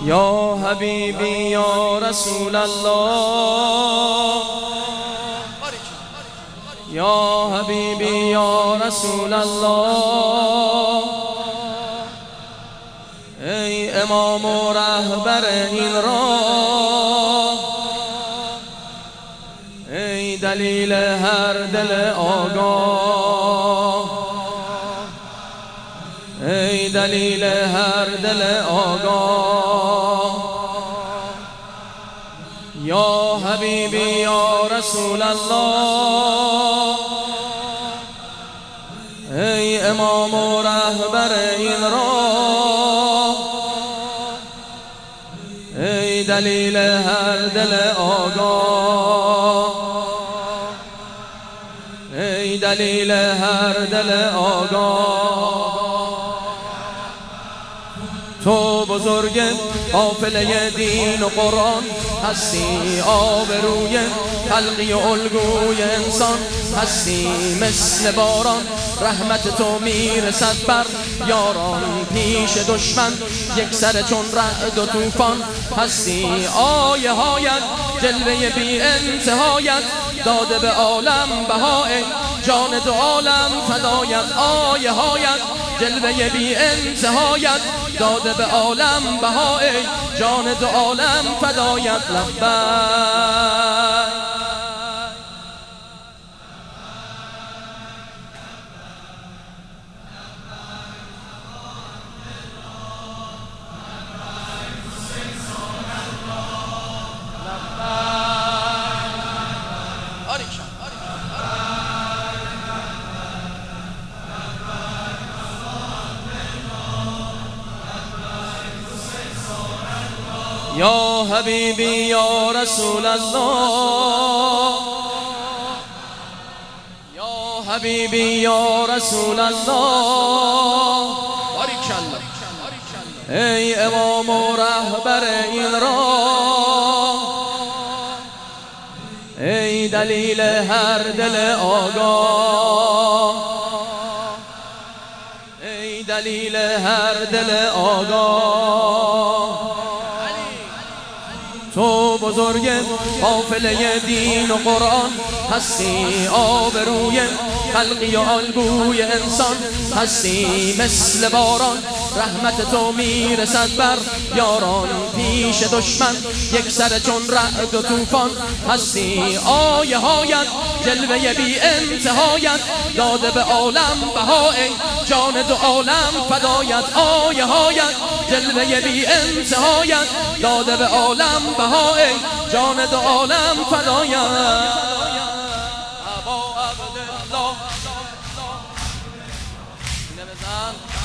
یا حبیبی یا رسول الله، یا حبیبی یا رسول الله، ای امام و رهبر این راه، ای دلیل هر دل آگاه، ای دلیل هر دل آگاه، یا حبیبی یا رسول الله، ای امام و رهبر این راه، ای دلیل هر دل آگاه، ای دلیل هر دل آگاه. تو بزرگ قافله دین و قرآن هستی، آبروی خلقی و الگوی انسان هستی، مثل باران رحمت تو میرسد بر یاران، پیش دشمن یک سر چون رعد و طوفان هستی. آیه هایت جلوه بی انتهایت داده به عالم بهای جان دو عالم فدایت. آیه هایت جلوه بی انتهایت داده به عالم بهای جان دو عالم فدایت. لبیک یا حبیبی یا رسول الله، یا حبیبی یا رسول الله، ای امام و رهبر این راه، ای دلیل هر دل آگاه، ای دلیل هر دل آگاه. تو بزرگ قافله دین و قرآن هستی، آبروی خلقی و الگوی انسان هستی، مثل باران رحمت تو میرسد بر یاران، پیش دشمن یک سر چون رعد و طوفان هستی. آیه هایت جلوه بی انتهایت داده به عالم بهای جان دو عالم فدایت. آیه هایت جلوه بی انتهایت داده به عالم بهای جان دو عالم فدایت. ابا عبدالله